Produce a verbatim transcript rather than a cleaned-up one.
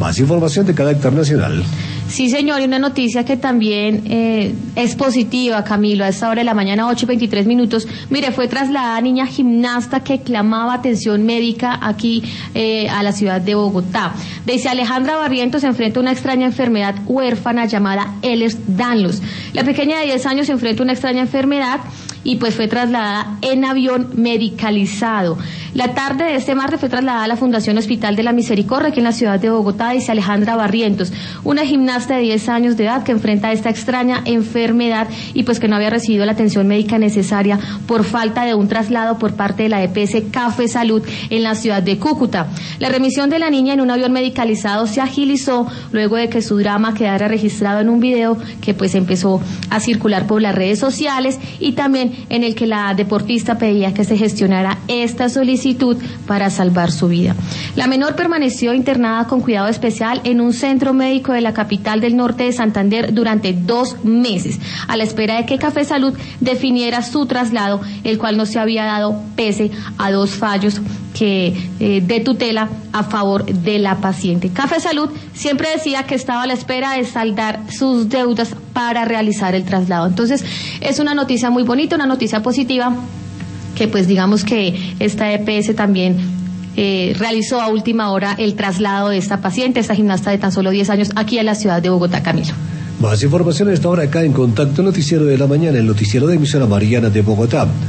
Más información de carácter nacional. Sí, señor, y una noticia que también eh, es positiva, Camilo, a esta hora de la mañana, ocho y veintitrés minutos. Mire, fue trasladada niña gimnasta que clamaba atención médica aquí eh, a la ciudad de Bogotá. Dice Alejandra Barrientos se enfrenta a una extraña enfermedad huérfana llamada Ehlers-Danlos. La pequeña de diez años se enfrenta a una extraña enfermedad y pues fue trasladada en avión medicalizado. La tarde de este martes fue trasladada a la Fundación Hospital de la Misericordia, aquí en la ciudad de Bogotá, dice Alejandra Barrientos, una gimnasta de diez años de edad que enfrenta esta extraña enfermedad y pues que no había recibido la atención médica necesaria por falta de un traslado por parte de la E P S Café Salud en la ciudad de Cúcuta. La remisión de la niña en un avión medicalizado se agilizó luego de que su drama quedara registrado en un video que pues empezó a circular por las redes sociales y también en el que la deportista pedía que se gestionara esta solicitud para salvar su vida. La menor permaneció internada con cuidado especial en un centro médico de la capital del norte de Santander durante dos meses, a la espera de que Café Salud definiera su traslado, el cual no se había dado pese a dos fallos que eh, de tutela a favor de la paciente. Café Salud siempre decía que estaba a la espera de saldar sus deudas para realizar el traslado. Entonces, es una noticia muy bonita, una noticia positiva, que pues digamos que esta E P S también eh, realizó a última hora el traslado de esta paciente, esta gimnasta de tan solo diez años, aquí en la ciudad de Bogotá, Camilo. Más información a esta hora acá en Contacto Noticiero de la Mañana, el noticiero de emisora Mariana de Bogotá.